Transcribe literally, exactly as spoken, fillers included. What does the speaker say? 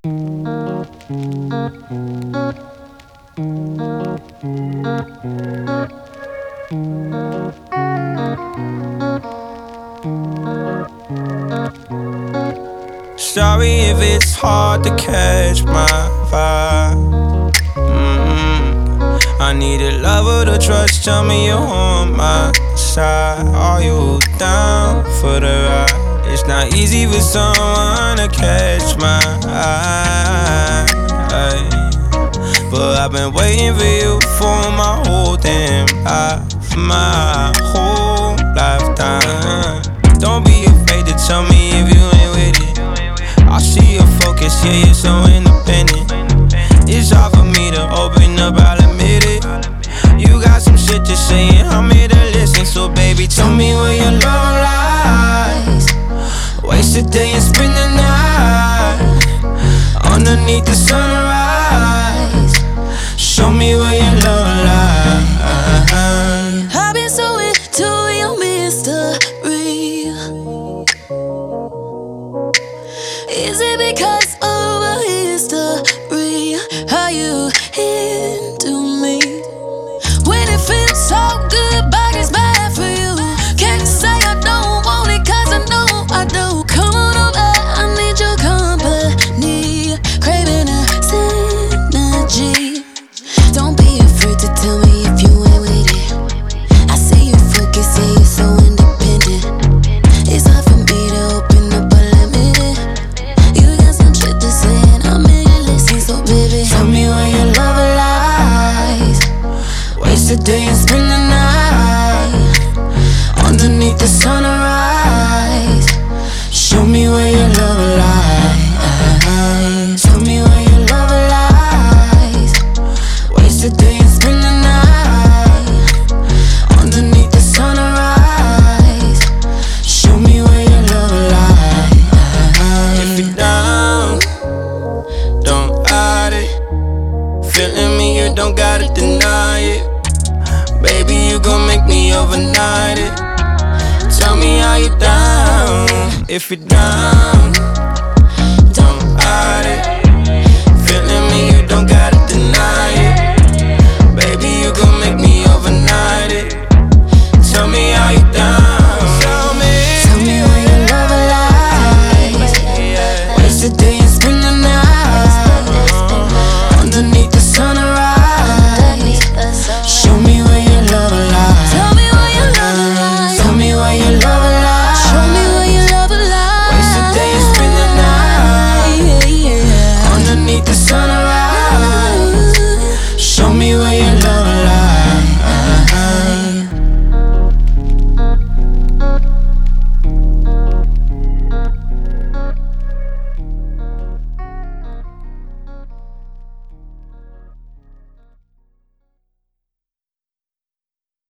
Sorry if it's hard to catch my vibe. mm-hmm. I need a lover to trust, tell me you're on my side. Are you down for the ride? It's not easy for someone to catch my eye, but I've been waiting for you for my whole damn life, my whole lifetime. Don't be afraid to tell me if you ain't with it. I see your focus, yeah, you're so independent. It's hard for me to open up, I'll admit it. You got some shit to say and I'm here to listen. So baby, tell me where your love lies. Waste a day and spend the night underneath the sunrise. Show me where your love lies. I've been so into your mystery. Is it because of a history? Are you into me? When it feels so good, but it's bad for you. Can't say I don't want it, cause I know I do. Come on over, I need your company. Craving a synergy. Don't be afraid to tell me if you ain't with it. I see you focus, yeah, you're so independent. It's hard for me to open up, but let me in. You got some shit to say and I'm here to listen. So baby, tell me where your love lies. Waste a day and spend the night underneath the sunrise. Show me where your love lies. Tell me where your love lies. Waste a day and spend the night underneath the sunrise. Show me where your love lies. If you're down, don't hide it. Feeling me, you don't gotta deny it. Baby, you gon' make me overnight it. Tell me how you down. If you're down,